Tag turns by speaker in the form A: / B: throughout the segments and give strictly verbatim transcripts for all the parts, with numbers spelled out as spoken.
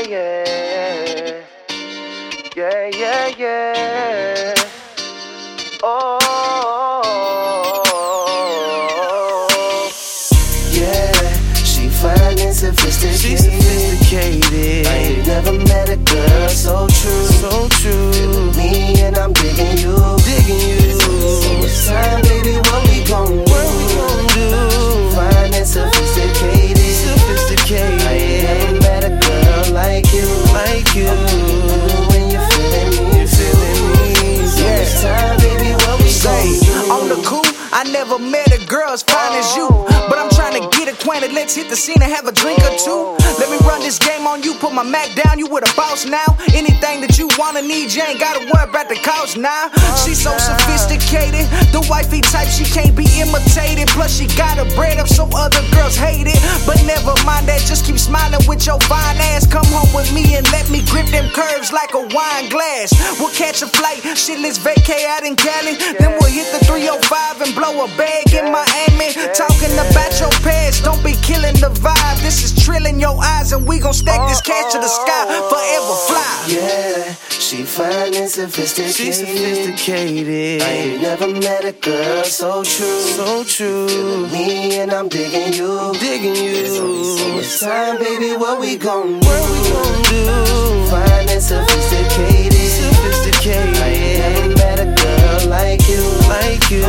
A: yeah. Yeah, yeah, yeah. Oh,
B: yeah. She fine and sophisticated.
A: She's sophisticated.
B: I ain't never met a girl so true.
A: So true.
B: Feeling me and I'm digging you.
A: Digging you.
B: So much time, baby, what we gon' do?
A: What we gon' do?
B: Fine and sophisticated.
A: Sophisticated.
B: I ain't never met a girl like you.
A: Like you.
B: When you're feeling me,
A: You're feeling me.
B: so much time, baby, what we gon' do?
C: On the cool, I never met a girl as fine as you. But I'm trying to get acquainted, let's hit the scene and have a drink or two. Let me run this game on you, put my Mac down, you with a boss now. Anything that you wanna need, you ain't gotta worry about the cost now. She's so sophisticated, the wifey type, she can't be imitated. Plus she got her bread up so other girls hate it. But never mind that, just keep smiling with your fine ass. Come home with me and let me grip them curves like a wine glass. We'll catch a flight, shit, let's vacay out in Cali. Then we'll hit the three oh five and blow a bag in Miami. Talking about your past, don't be killing the vibe. This is trilling your eyes and we gon' stack this cash to the sky, forever fly.
B: Yeah, she fine and sophisticated.
A: She's sophisticated.
B: I ain't never met a girl so true.
A: So true.
B: Me and I'm digging you.
A: Digging you.
B: So much time, baby, what we gon' do?
A: What we gon' do?
B: Fine and sophisticated.
A: Sophisticated.
B: I ain't never met a girl like you.
A: Like you.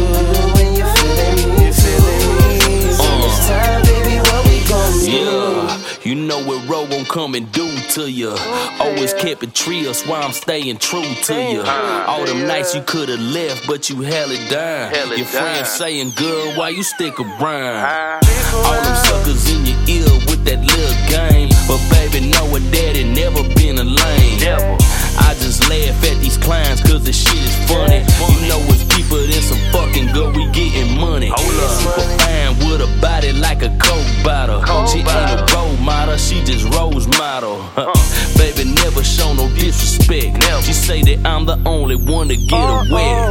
B: When you're feeling me,
A: You're feeling me.
B: so much time, baby, what we gon' do?
D: Yeah, you know what road gon' come and do to you. Always kept it real, that's why I'm staying true to you. All them nights you could've left, but you held it down. Your friends saying good, why you stick around? All them suckers in your ear with that little game. But baby, knowing daddy never been a lame. I just laugh at these clowns cause the shit is funny. You know it's deeper than some fucking good, we getting money. Super fine with a body like a Coke bottle. She ain't a role model, she just rose model. Baby never show no disrespect. She say that I'm the only one to get her wet.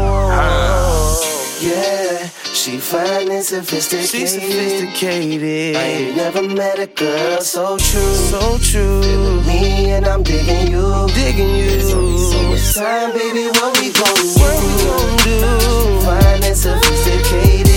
B: Yeah, she fine and sophisticated.
A: She's sophisticated.
B: I ain't never met a girl so true.
A: So true.
B: Me and I'm digging you.
A: Digging you.
B: So much time, baby, what we gon' do?
A: What we gon' do?
B: Fine and sophisticated.